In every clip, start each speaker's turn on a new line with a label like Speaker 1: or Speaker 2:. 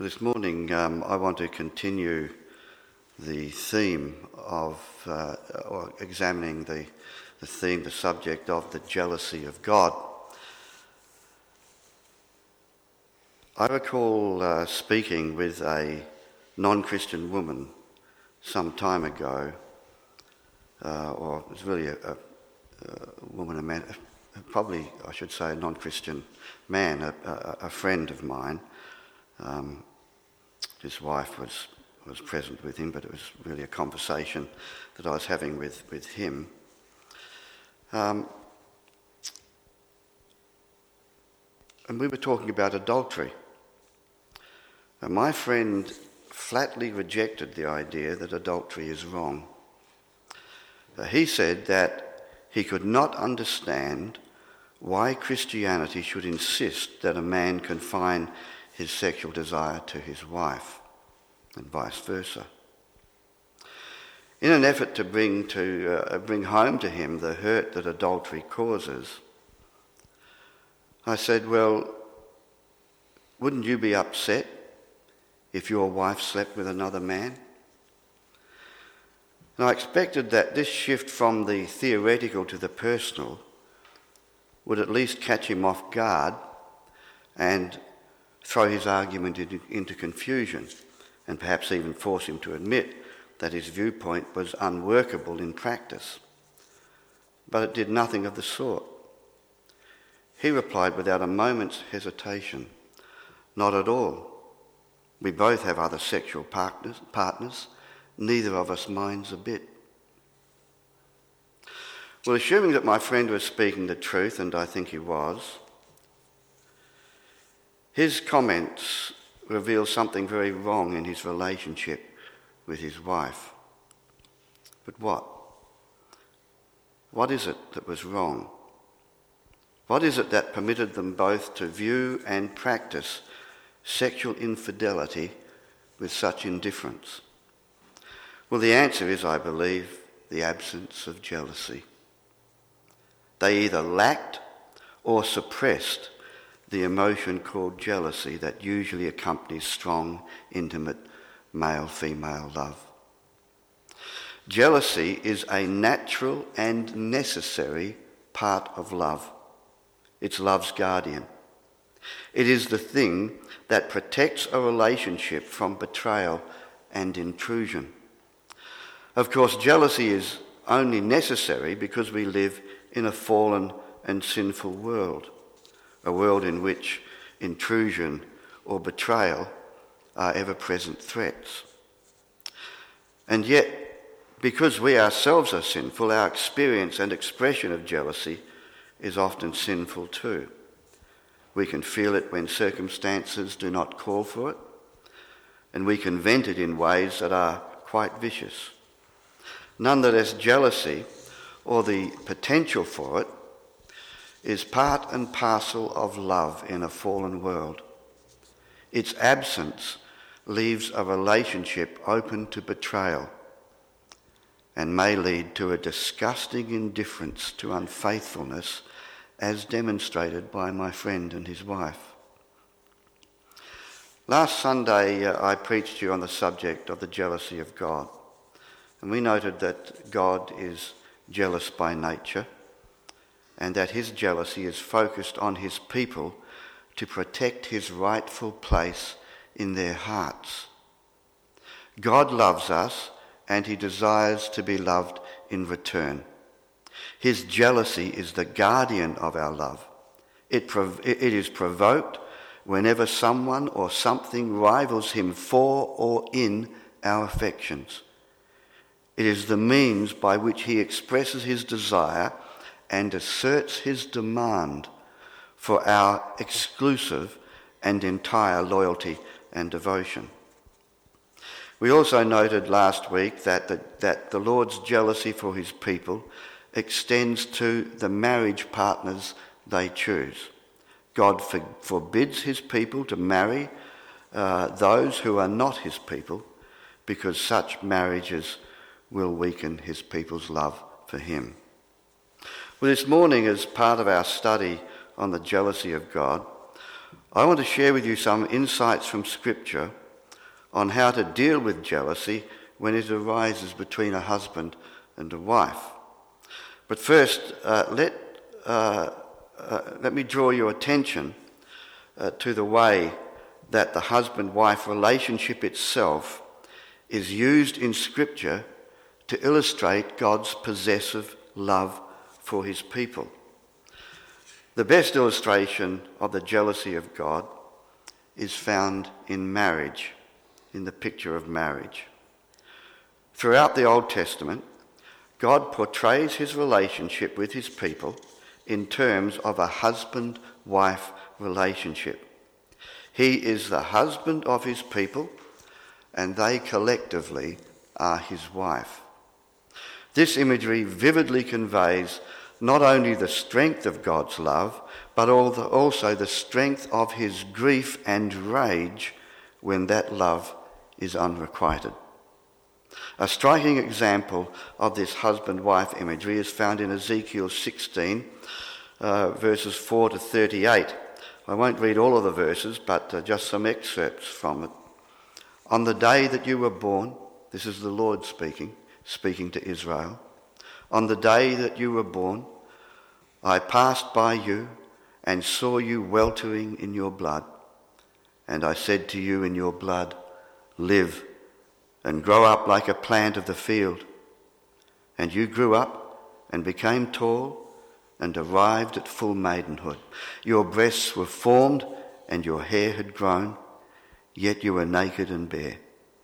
Speaker 1: Well, this morning I want to continue the theme of, or examining the theme, the subject of the jealousy of God. I recall speaking with a non-Christian woman some time ago, or it was really a woman, a man, probably I should say a non-Christian man, a friend of mine. His wife was present with him, but it was really a conversation that I was having with him. And we were talking about adultery. And my friend flatly rejected the idea that adultery is wrong. He said that he could not understand why Christianity should insist that a man confine his sexual desire to his wife, and vice versa. In an effort to bring home to him the hurt that adultery causes, I said, well, wouldn't you be upset if your wife slept with another man? And I expected that this shift from the theoretical to the personal would at least catch him off guard and throw his argument into confusion, and perhaps even force him to admit that his viewpoint was unworkable in practice. But it did nothing of the sort. He replied without a moment's hesitation, "Not at all. We both have other sexual partners. Neither of us minds a bit." Well, assuming that my friend was speaking the truth, and I think he was, his comments reveal something very wrong in his relationship with his wife. But what? What is it that was wrong? What is it that permitted them both to view and practice sexual infidelity with such indifference? Well, the answer is, I believe, the absence of jealousy. They either lacked or suppressed the emotion called jealousy that usually accompanies strong, intimate male-female love. Jealousy is a natural and necessary part of love. It's love's guardian. It is the thing that protects a relationship from betrayal and intrusion. Of course, jealousy is only necessary because we live in a fallen and sinful world, a world in which intrusion or betrayal are ever-present threats. And yet, because we ourselves are sinful, our experience and expression of jealousy is often sinful too. We can feel it when circumstances do not call for it, and we can vent it in ways that are quite vicious. Nonetheless, jealousy, or the potential for it, is part and parcel of love in a fallen world. Its absence leaves a relationship open to betrayal and may lead to a disgusting indifference to unfaithfulness, as demonstrated by my friend and his wife. Last Sunday I preached to you on the subject of the jealousy of God, and we noted that God is jealous by nature, and that his jealousy is focused on his people to protect his rightful place in their hearts. God loves us, and he desires to be loved in return. His jealousy is the guardian of our love. It is provoked whenever someone or something rivals him for or in our affections. It is the means by which he expresses his desire and asserts his demand for our exclusive and entire loyalty and devotion. We also noted last week that the Lord's jealousy for his people extends to the marriage partners they choose. God forbids his people to marry those who are not his people, because such marriages will weaken his people's love for him. Well, this morning, as part of our study on the jealousy of God, I want to share with you some insights from Scripture on how to deal with jealousy when it arises between a husband and a wife. But first, let me draw your attention to the way that the husband-wife relationship itself is used in Scripture to illustrate God's possessive love for his people. The best illustration of the jealousy of God is found in marriage, in the picture of marriage. Throughout the Old Testament, God portrays his relationship with his people in terms of a husband-wife relationship. He is the husband of his people, and they collectively are his wife. This imagery vividly conveys not only the strength of God's love, but also the strength of his grief and rage when that love is unrequited. A striking example of this husband-wife imagery is found in Ezekiel 16, verses 4 to 38. I won't read all of the verses, but just some excerpts from it. On the day that you were born, this is the Lord speaking to Israel. On the day that you were born, I passed by you and saw you weltering in your blood. And I said to you in your blood, live and grow up like a plant of the field. And you grew up and became tall and arrived at full maidenhood. Your breasts were formed and your hair had grown, yet you were naked and bare.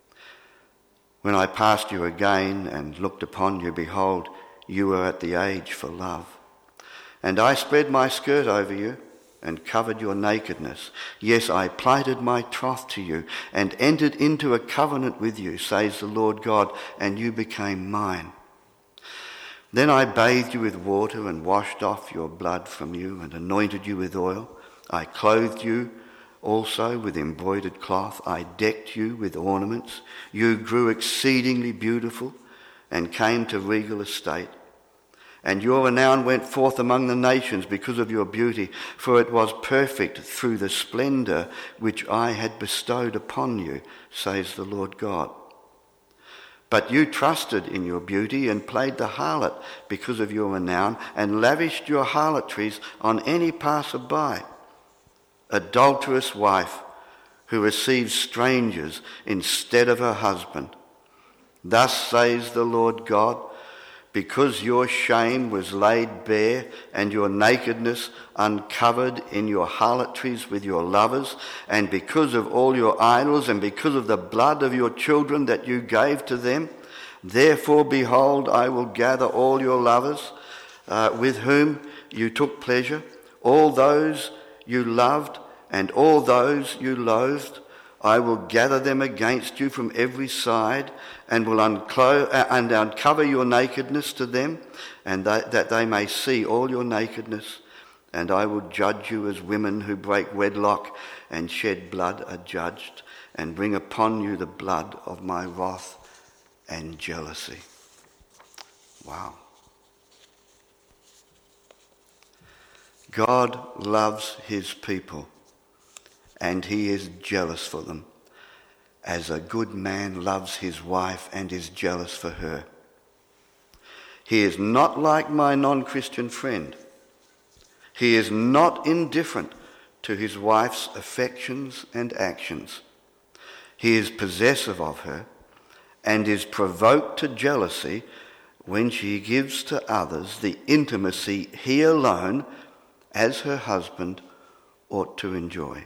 Speaker 1: When I passed you again and looked upon you, behold, you were at the age for love. And I spread my skirt over you and covered your nakedness. Yes, I plighted my troth to you and entered into a covenant with you, says the Lord God, and you became mine. Then I bathed you with water and washed off your blood from you and anointed you with oil. I clothed you also with embroidered cloth. I decked you with ornaments. You grew exceedingly beautiful and came to regal estate. And your renown went forth among the nations because of your beauty, for it was perfect through the splendour which I had bestowed upon you, says the Lord God. But you trusted in your beauty and played the harlot because of your renown, and lavished your harlotries on any passer-by. Adulterous wife who receives strangers instead of her husband. Thus says the Lord God, because your shame was laid bare and your nakedness uncovered in your harlotries with your lovers, and because of all your idols and because of the blood of your children that you gave to them, therefore, behold, I will gather all your lovers with whom you took pleasure, all those you loved and all those you loathed. I will gather them against you from every side and will uncover your nakedness to them, and that they may see all your nakedness. And I will judge you as women who break wedlock and shed blood are judged, and bring upon you the blood of my wrath and jealousy. Wow. God loves his people, and he is jealous for them, as a good man loves his wife and is jealous for her. He is not like my non-Christian friend. He is not indifferent to his wife's affections and actions. He is possessive of her and is provoked to jealousy when she gives to others the intimacy he alone, as her husband, ought to enjoy.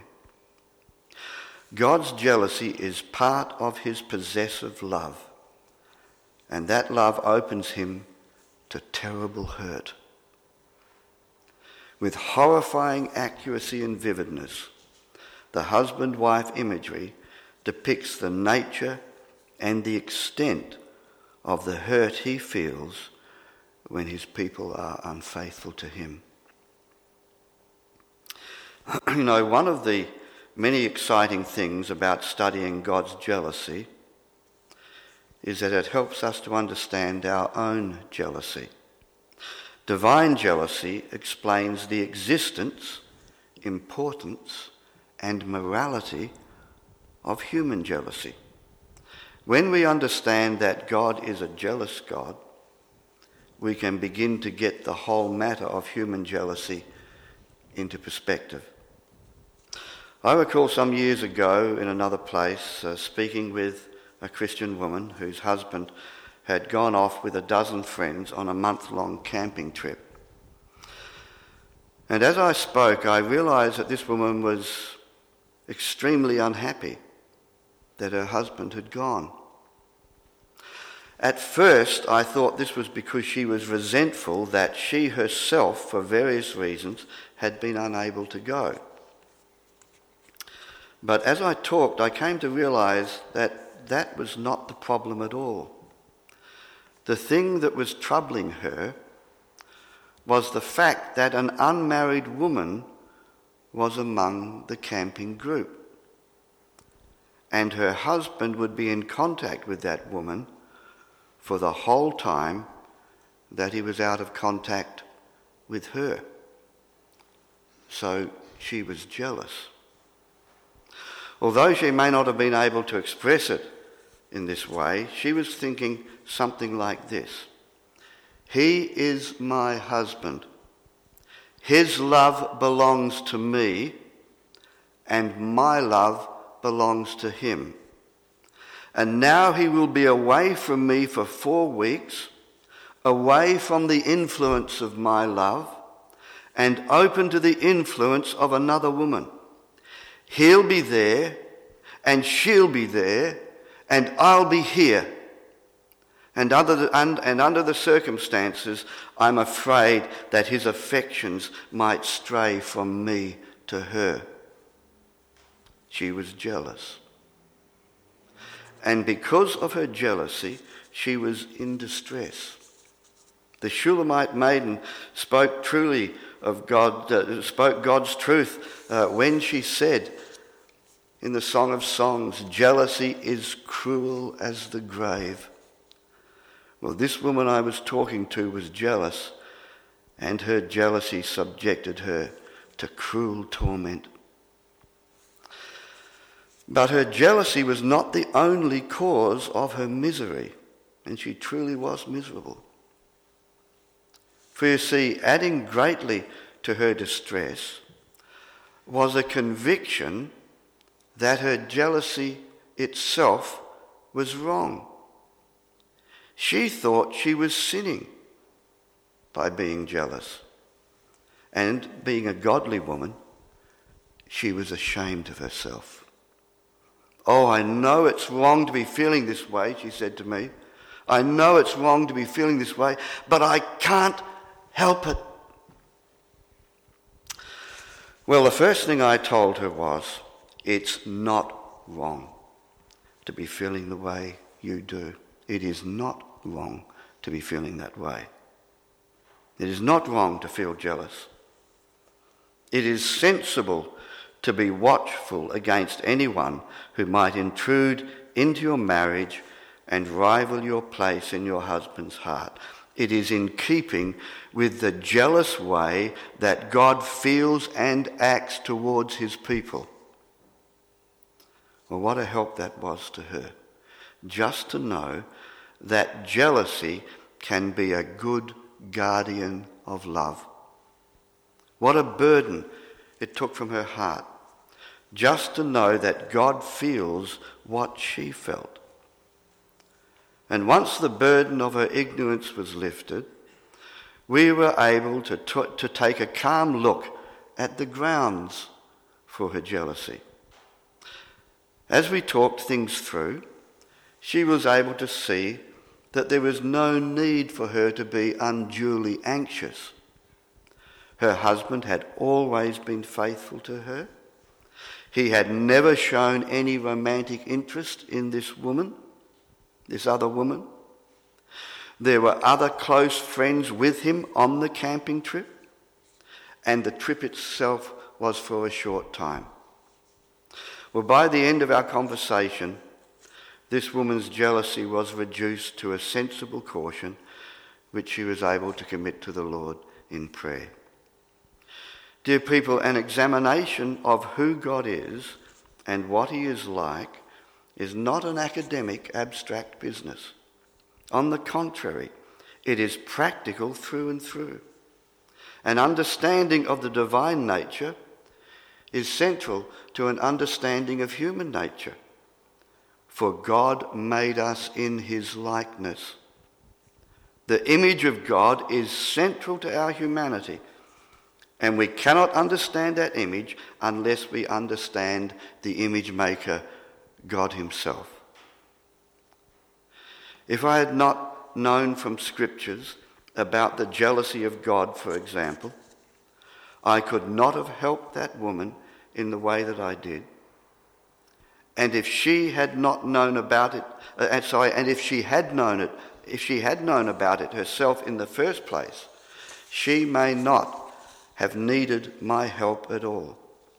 Speaker 1: God's jealousy is part of his possessive love, and that love opens him to terrible hurt. With horrifying accuracy and vividness, the husband-wife imagery depicts the nature and the extent of the hurt he feels when his people are unfaithful to him. You know, one of the many exciting things about studying God's jealousy is that it helps us to understand our own jealousy. Divine jealousy explains the existence, importance, and morality of human jealousy. When we understand that God is a jealous God, we can begin to get the whole matter of human jealousy into perspective. I recall some years ago in another place speaking with a Christian woman whose husband had gone off with a dozen friends on a month-long camping trip. And as I spoke, I realised that this woman was extremely unhappy that her husband had gone. At first, I thought this was because she was resentful that she herself, for various reasons, had been unable to go. But as I talked, I came to realise that that was not the problem at all. The thing that was troubling her was the fact that an unmarried woman was among the camping group. And her husband would be in contact with that woman for the whole time that he was out of contact with her. So she was jealous. Although she may not have been able to express it in this way, she was thinking something like this: he is my husband. His love belongs to me, and my love belongs to him. And now he will be away from me for 4 weeks, away from the influence of my love, and open to the influence of another woman. He'll be there, and she'll be there, and I'll be here. And under the circumstances, I'm afraid that his affections might stray from me to her. She was jealous. And because of her jealousy, she was in distress. The Shulamite maiden spoke truly of God, spoke God's truth when she said in the Song of Songs, "Jealousy is cruel as the grave." Well, this woman I was talking to was jealous, and her jealousy subjected her to cruel torment. But her jealousy was not the only cause of her misery, and she truly was miserable. For you see, adding greatly to her distress was a conviction that her jealousy itself was wrong. She thought she was sinning by being jealous. And being a godly woman, she was ashamed of herself. "Oh, I know it's wrong to be feeling this way," she said to me. "I know it's wrong to be feeling this way, but I can't help it." Well, the first thing I told her was, it's not wrong to be feeling the way you do. It is not wrong to be feeling that way. It is not wrong to feel jealous. It is sensible to be watchful against anyone who might intrude into your marriage and rival your place in your husband's heart. It is in keeping with the jealous way that God feels and acts towards his people. Well, what a help that was to her, just to know that jealousy can be a good guardian of love. What a burden it took from her heart, just to know that God feels what she felt. And once the burden of her ignorance was lifted, we were able to take a calm look at the grounds for her jealousy. As we talked things through, she was able to see that there was no need for her to be unduly anxious. Her husband had always been faithful to her. He had never shown any romantic interest in this woman, this other woman. There were other close friends with him on the camping trip, and the trip itself was for a short time. Well, by the end of our conversation, this woman's jealousy was reduced to a sensible caution, which she was able to commit to the Lord in prayer. Dear people, an examination of who God is and what he is like is not an academic, abstract business. On the contrary, it is practical through and through. An understanding of the divine nature is central to an understanding of human nature. For God made us in his likeness. The image of God is central to our humanity, and we cannot understand that image unless we understand the image maker, God himself. If I had not known from scriptures about the jealousy of God, for example, I could not have helped that woman in the way that I did. And if she had not known about it, if she had known about it herself in the first place, she may not have needed my help at all.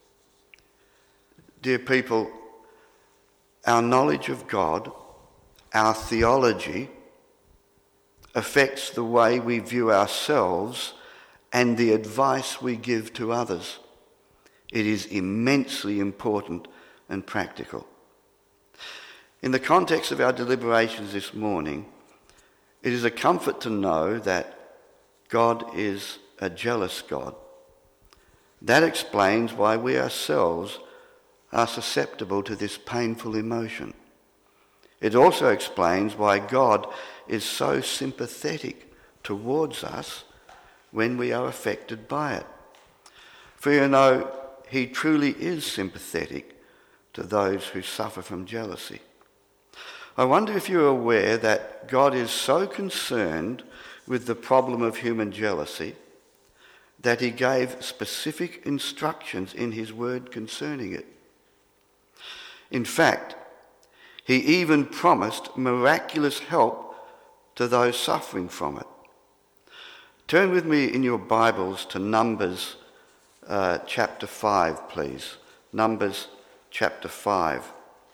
Speaker 1: Dear people, our knowledge of God, our theology, affects the way we view ourselves and the advice we give to others. It is immensely important and practical. In the context of our deliberations this morning, it is a comfort to know that God is a jealous God. That explains why we ourselves are susceptible to this painful emotion. It also explains why God is so sympathetic towards us when we are affected by it. For you know, he truly is sympathetic to those who suffer from jealousy. I wonder if you're aware that God is so concerned with the problem of human jealousy that he gave specific instructions in his word concerning it. In fact, he even promised miraculous help to those suffering from it. Turn with me in your Bibles to Numbers chapter 5, please. Numbers chapter 5.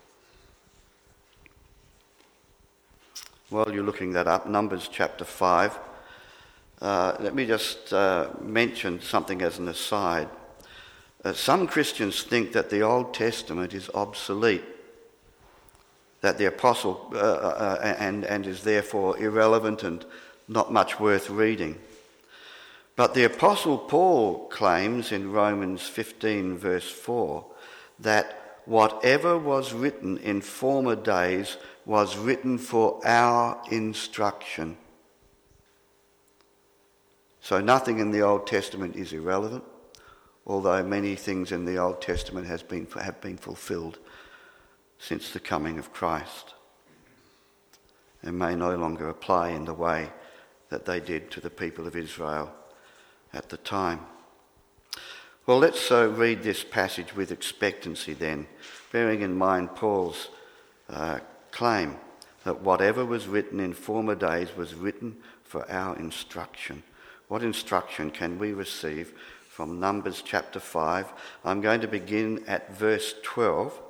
Speaker 1: While you're looking that up, Numbers chapter 5, let me just mention something as an aside. Some Christians think that the Old Testament is obsolete, that the apostle and is therefore irrelevant and not much worth reading. But the apostle Paul claims in Romans 15 verse 4 that whatever was written in former days was written for our instruction. So nothing in the Old Testament is irrelevant, although many things in the Old Testament have been fulfilled since the coming of Christ, and may no longer apply in the way that they did to the people of Israel at the time. Well, let's read this passage with expectancy then, bearing in mind Paul's claim that whatever was written in former days was written for our instruction. What instruction can we receive from Numbers chapter 5? I'm going to begin at verse 12.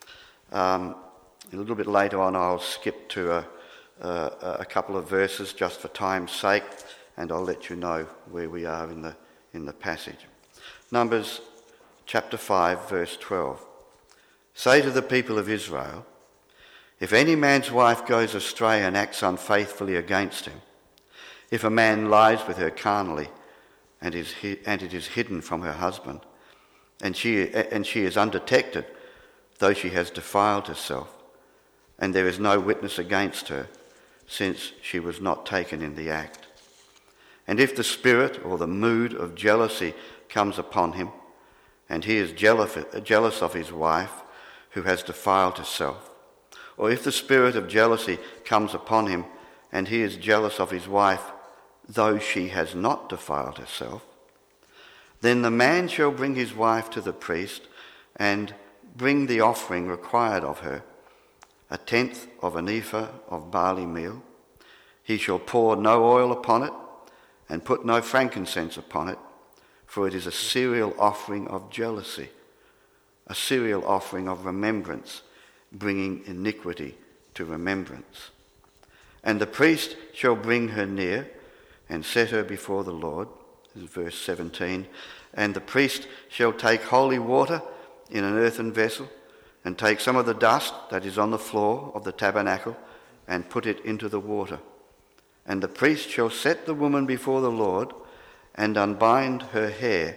Speaker 1: A little bit later on I'll skip to a couple of verses just for time's sake, and I'll let you know where we are in the passage. Numbers chapter 5 verse 12. Say to the people of Israel, if any man's wife goes astray and acts unfaithfully against him, if a man lies with her carnally and it is hidden from her husband, and she is undetected, though she has defiled herself, and there is no witness against her, since she was not taken in the act. And if the spirit or the mood of jealousy comes upon him, and he is jealous of his wife who has defiled herself, or if the spirit of jealousy comes upon him, and he is jealous of his wife, though she has not defiled herself, then the man shall bring his wife to the priest and bring the offering required of her, 1/10 of an ephah of barley meal. He shall pour no oil upon it and put no frankincense upon it, for it is a cereal offering of jealousy, a cereal offering of remembrance, bringing iniquity to remembrance. And the priest shall bring her near and set her before the Lord, This is verse 17. And the priest shall take holy water in an earthen vessel, and take some of the dust that is on the floor of the tabernacle, and put it into the water. And the priest shall set the woman before the Lord, and unbind the hair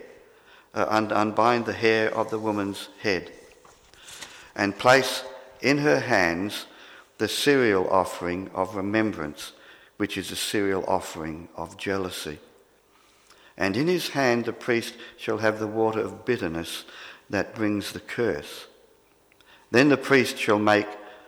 Speaker 1: of the woman's head, and place in her hands the cereal offering of remembrance, which is a cereal offering of jealousy. And in his hand the priest shall have the water of bitterness that brings the curse. Then the priest shall make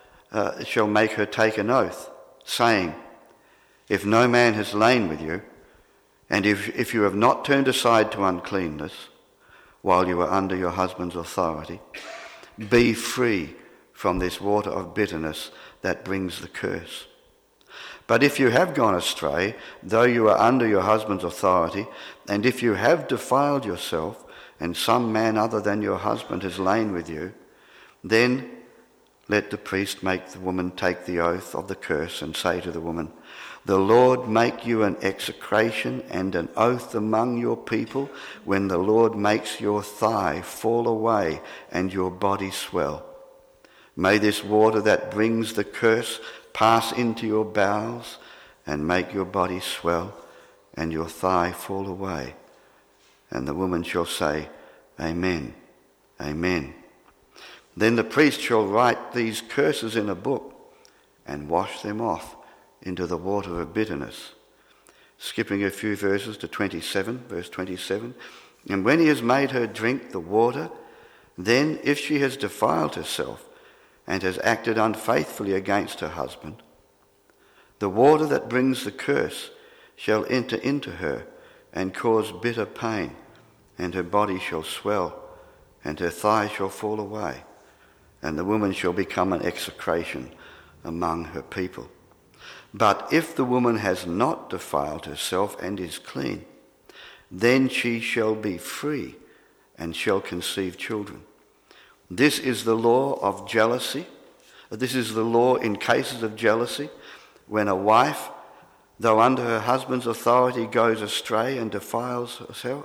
Speaker 1: her take an oath, saying, if no man has lain with you, and if you have not turned aside to uncleanness while you are under your husband's authority, be free from this water of bitterness that brings the curse. But if you have gone astray, though you are under your husband's authority, and if you have defiled yourself, and some man other than your husband has lain with you, then let the priest make the woman take the oath of the curse, and say to the woman, the Lord make you an execration and an oath among your people when the Lord makes your thigh fall away and your body swell. May this water that brings the curse pass into your bowels and make your body swell and your thigh fall away. And the woman shall say, Amen, Amen. Then the priest shall write these curses in a book and wash them off into the water of bitterness. Skipping a few verses to 27, verse 27. And when he has made her drink the water, then if she has defiled herself and has acted unfaithfully against her husband, the water that brings the curse shall enter into her and cause bitter pain, and her body shall swell, and her thigh shall fall away, and the woman shall become an execration among her people. But if the woman has not defiled herself and is clean, then she shall be free and shall conceive children. This is the law of jealousy. This is the law in cases of jealousy, when a wife, though under her husband's authority, goes astray and defiles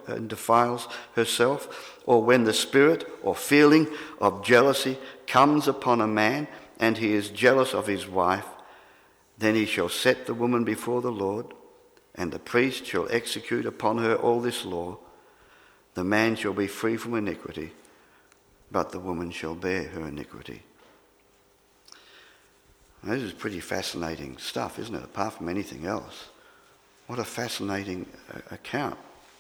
Speaker 1: herself, or when the spirit or feeling of jealousy comes upon a man and he is jealous of his wife, then he shall set the woman before the Lord, and the priest shall execute upon her all this law. The man shall be free from iniquity, but the woman shall bear her iniquity. Now, this is pretty fascinating stuff, isn't it? Apart from anything else. What a fascinating account.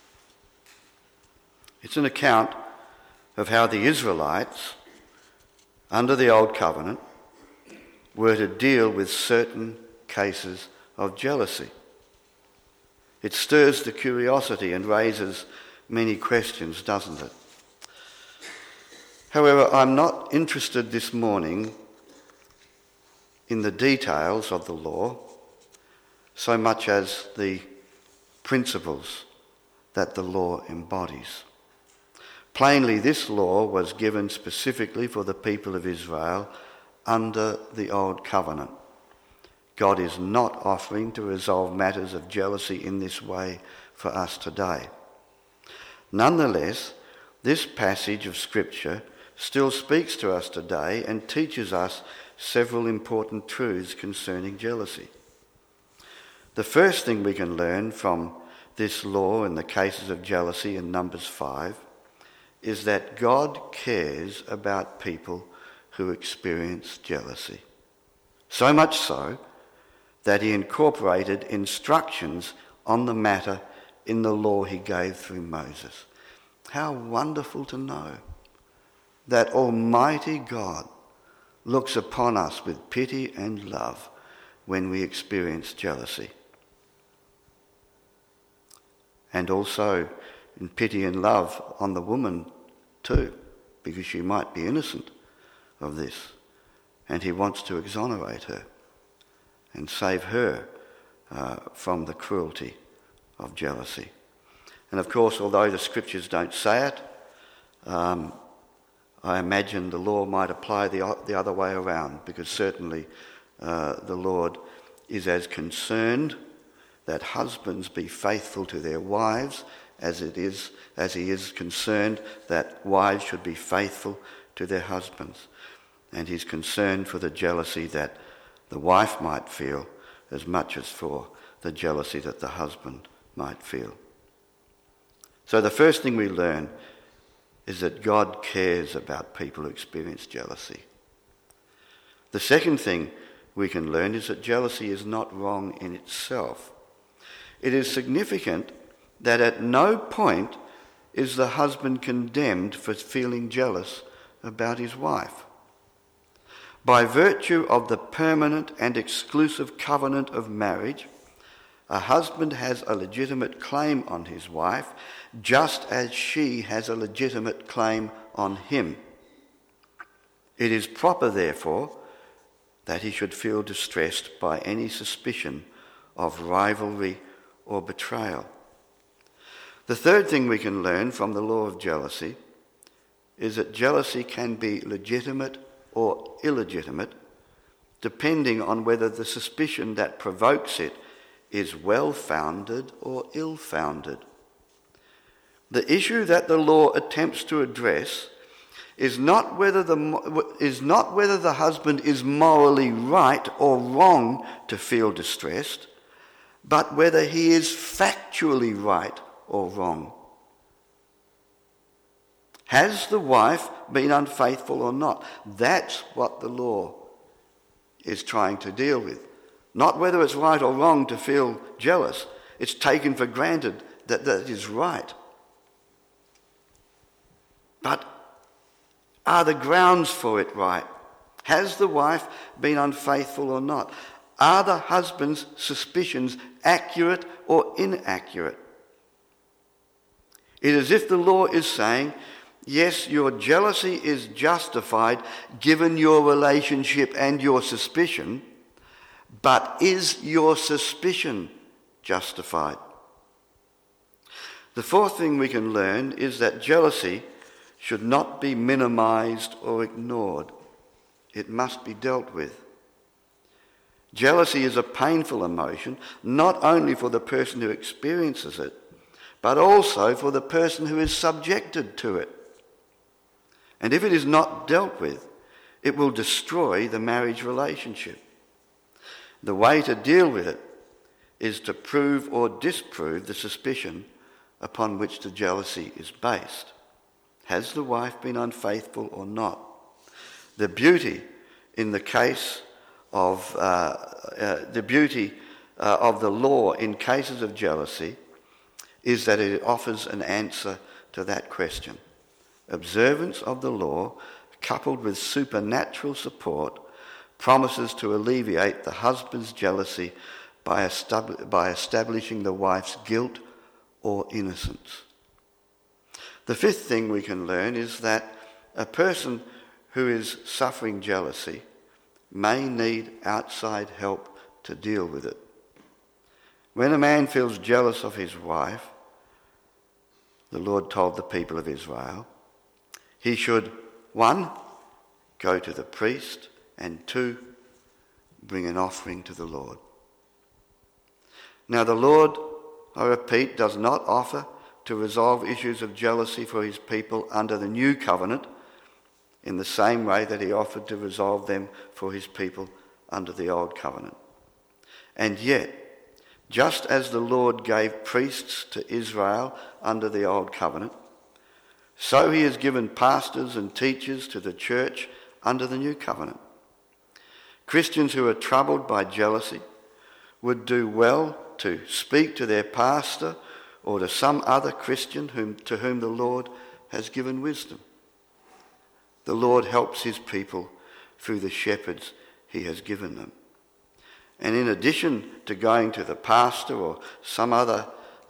Speaker 1: It's an account of how the Israelites, under the Old Covenant, were to deal with certain cases of jealousy. It stirs the curiosity and raises many questions, doesn't it? However, I'm not interested this morning in the details of the law so much as the principles that the law embodies. Plainly, this law was given specifically for the people of Israel under the Old Covenant. God is not offering to resolve matters of jealousy in this way for us today. Nonetheless, this passage of Scripture still speaks to us today and teaches us several important truths concerning jealousy. The first thing we can learn from this law in the cases of jealousy in Numbers 5 is that God cares about people who experience jealousy. So much so that he incorporated instructions on the matter in the law he gave through Moses. How wonderful to know that Almighty God looks upon us with pity and love when we experience jealousy. And also in pity and love on the woman too, because she might be innocent of this, and he wants to exonerate her and save her from the cruelty of jealousy. And of course, although the Scriptures don't say it, I imagine the law might apply the other way around, because certainly the Lord is as concerned that husbands be faithful to their wives as he is concerned that wives should be faithful to their husbands. And he's concerned for the jealousy that the wife might feel as much as for the jealousy that the husband might feel. So the first thing we learn is that God cares about people who experience jealousy. The second thing we can learn is that jealousy is not wrong in itself. It is significant that at no point is the husband condemned for feeling jealous about his wife. By virtue of the permanent and exclusive covenant of marriage, a husband has a legitimate claim on his wife, just as she has a legitimate claim on him. It is proper, therefore, that he should feel distressed by any suspicion of rivalry or betrayal. The third thing we can learn from the law of jealousy is that jealousy can be legitimate or illegitimate, depending on whether the suspicion that provokes it is well-founded or ill-founded. The issue that the law attempts to address is not whether the husband is morally right or wrong to feel distressed, but whether he is factually right or wrong. Has the wife been unfaithful or not? That's what the law is trying to deal with. Not whether it's right or wrong to feel jealous. It's taken for granted that that is right. But are the grounds for it right? Has the wife been unfaithful or not? Are the husband's suspicions accurate or inaccurate? It is as if the law is saying, yes, your jealousy is justified given your relationship and your suspicion, but is your suspicion justified? The fourth thing we can learn is that jealousy should not be minimized or ignored. It must be dealt with. Jealousy is a painful emotion, not only for the person who experiences it, but also for the person who is subjected to it. And if it is not dealt with, it will destroy the marriage relationship. The way to deal with it is to prove or disprove the suspicion upon which the jealousy is based. Has the wife been unfaithful or not? The beauty in the case of the law in cases of jealousy is that it offers an answer to that question. Observance of the law, coupled with supernatural support, promises to alleviate the husband's jealousy by establishing the wife's guilt or innocence. The fifth thing we can learn is that a person who is suffering jealousy may need outside help to deal with it. When a man feels jealous of his wife, the Lord told the people of Israel, he should, 1, go to the priest, and 2, bring an offering to the Lord. Now the Lord, I repeat, does not offer to resolve issues of jealousy for his people under the new covenant in the same way that he offered to resolve them for his people under the old covenant. And yet, just as the Lord gave priests to Israel under the old covenant, so he has given pastors and teachers to the church under the new covenant. Christians who are troubled by jealousy would do well to speak to their pastor or to some other Christian to whom the Lord has given wisdom. The Lord helps his people through the shepherds he has given them. And in addition to going to the pastor or some other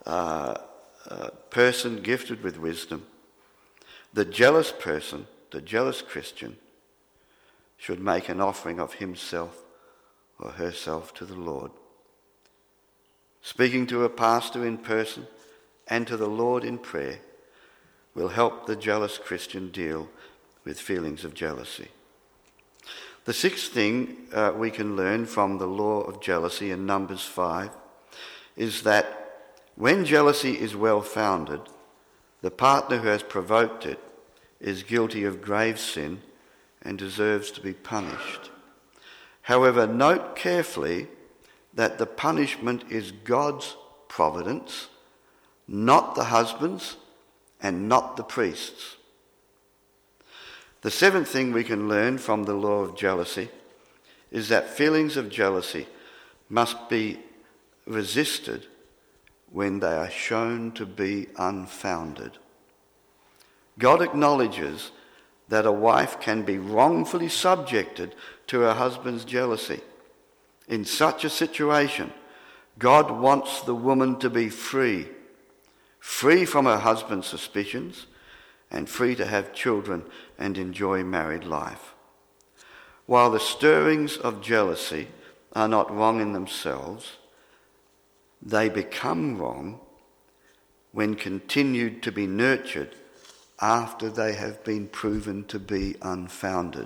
Speaker 1: person gifted with wisdom, the jealous person, the jealous Christian, should make an offering of himself or herself to the Lord. Speaking to a pastor in person and to the Lord in prayer will help the jealous Christian deal with feelings of jealousy. The sixth thing we can learn from the law of jealousy in Numbers 5 is that When jealousy is well-founded, the partner who has provoked it is guilty of grave sin and deserves to be punished. However, note carefully that the punishment is God's providence, not the husband's and not the priest's. The seventh thing we can learn from the law of jealousy is that feelings of jealousy must be resisted when they are shown to be unfounded. God acknowledges that a wife can be wrongfully subjected to her husband's jealousy. In such a situation, God wants the woman to be free from her husband's suspicions, and free to have children and enjoy married life. While the stirrings of jealousy are not wrong in themselves, they become wrong when continued to be nurtured after they have been proven to be unfounded.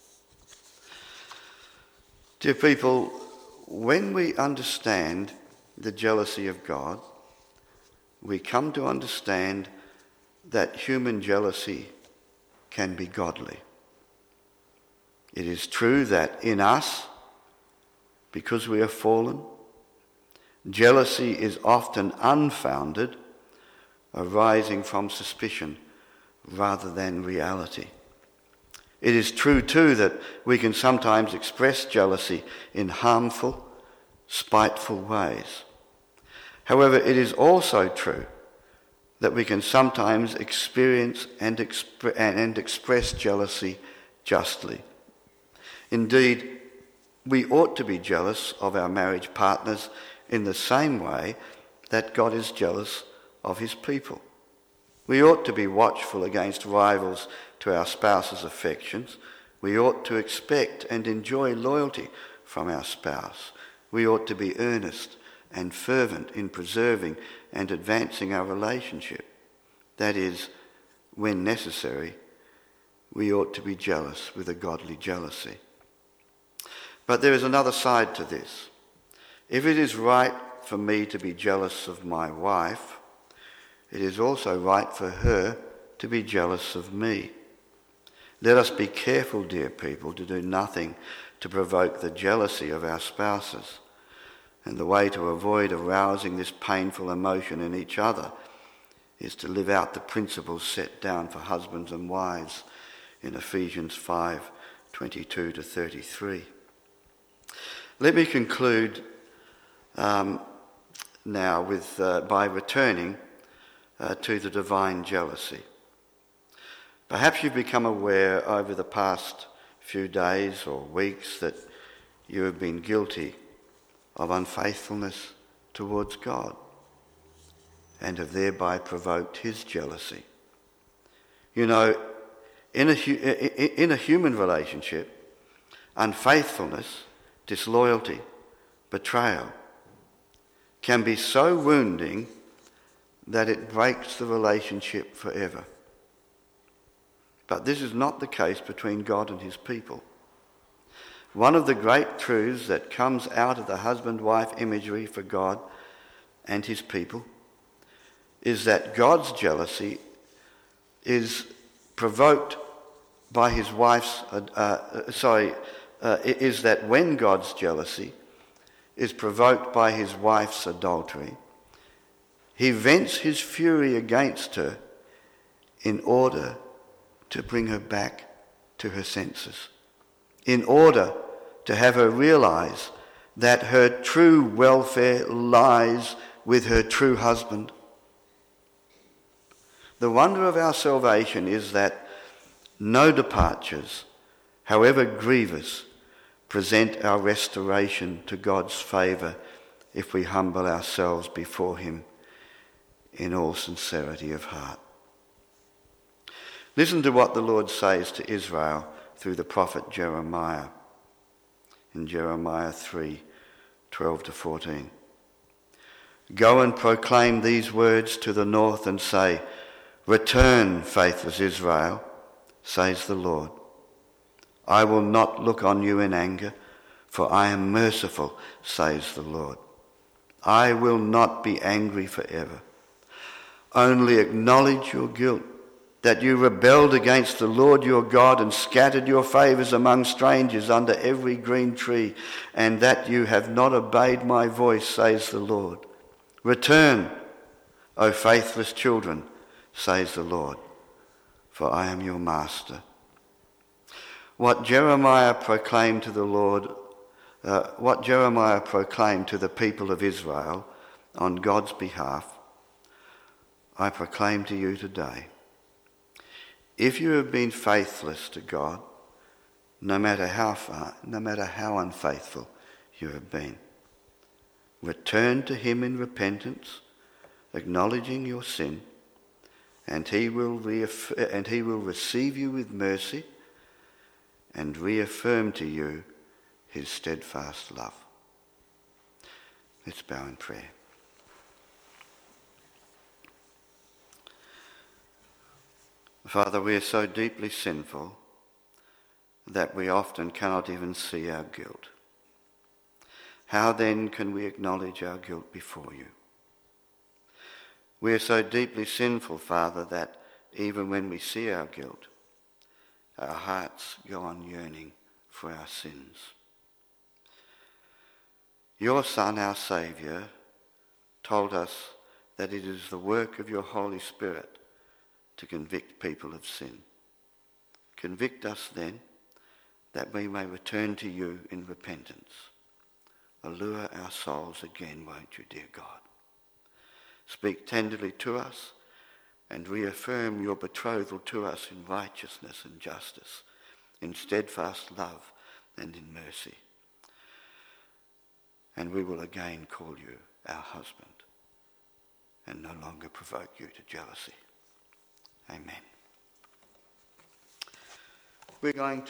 Speaker 1: Dear people, when we understand the jealousy of God, we come to understand that human jealousy can be godly. It is true that in us, because we are fallen, jealousy is often unfounded, arising from suspicion rather than reality. It is true too that we can sometimes express jealousy in harmful, spiteful ways. However, it is also true that we can sometimes experience and express jealousy justly. Indeed, we ought to be jealous of our marriage partners in the same way that God is jealous of his people. We ought to be watchful against rivals to our spouse's affections. We ought to expect and enjoy loyalty from our spouse. We ought to be earnest and fervent in preserving and advancing our relationship. That is, when necessary, we ought to be jealous with a godly jealousy. But there is another side to this. If it is right for me to be jealous of my wife, it is also right for her to be jealous of me. Let us be careful, dear people, to do nothing to provoke the jealousy of our spouses. And the way to avoid arousing this painful emotion in each other is to live out the principles set down for husbands and wives in Ephesians 5:22 to 33. Let me conclude now by returning to the divine jealousy. Perhaps you've become aware over the past few days or weeks that you have been guilty of unfaithfulness towards God and have thereby provoked his jealousy. You know, in a human relationship, unfaithfulness, disloyalty, betrayal can be so wounding that it breaks the relationship forever. But this is not the case between God and his people. One of the great truths that comes out of the husband-wife imagery for God and his people is that God's jealousy is provoked by his wife's, is that when God's jealousy is provoked by his wife's adultery, he vents his fury against her in order to bring her back to her senses, in order to have her realize that her true welfare lies with her true husband. The wonder of our salvation is that no departures, however grievous, present our restoration to God's favour if we humble ourselves before him in all sincerity of heart. Listen to what the Lord says to Israel through the prophet Jeremiah in Jeremiah 3:12 to 14. Go and proclaim these words to the north and say, Return, faithless Israel, says the Lord. I will not look on you in anger, for I am merciful, says the Lord. I will not be angry forever. Only acknowledge your guilt, that you rebelled against the Lord your God and scattered your favours among strangers under every green tree, and that you have not obeyed my voice, says the Lord. Return, O faithless children, says the Lord, for I am your master. What Jeremiah proclaimed to the people of Israel on God's behalf, I proclaim to you today. If you have been faithless to God, no matter how unfaithful you have been, return to him in repentance, acknowledging your sin, and he will receive you with mercy and reaffirm to you his steadfast love. Let's bow in prayer. Father, we are so deeply sinful that we often cannot even see our guilt. How then can we acknowledge our guilt before you? We are so deeply sinful, Father, that even when we see our guilt, our hearts go on yearning for our sins. Your Son, our Saviour, told us that it is the work of your Holy Spirit to convict people of sin. Convict us then, that we may return to you in repentance. Allure our souls again, won't you, dear God? Speak tenderly to us and reaffirm your betrothal to us in righteousness and justice, in steadfast love and in mercy. And we will again call you our husband and no longer provoke you to jealousy. Amen. We're going to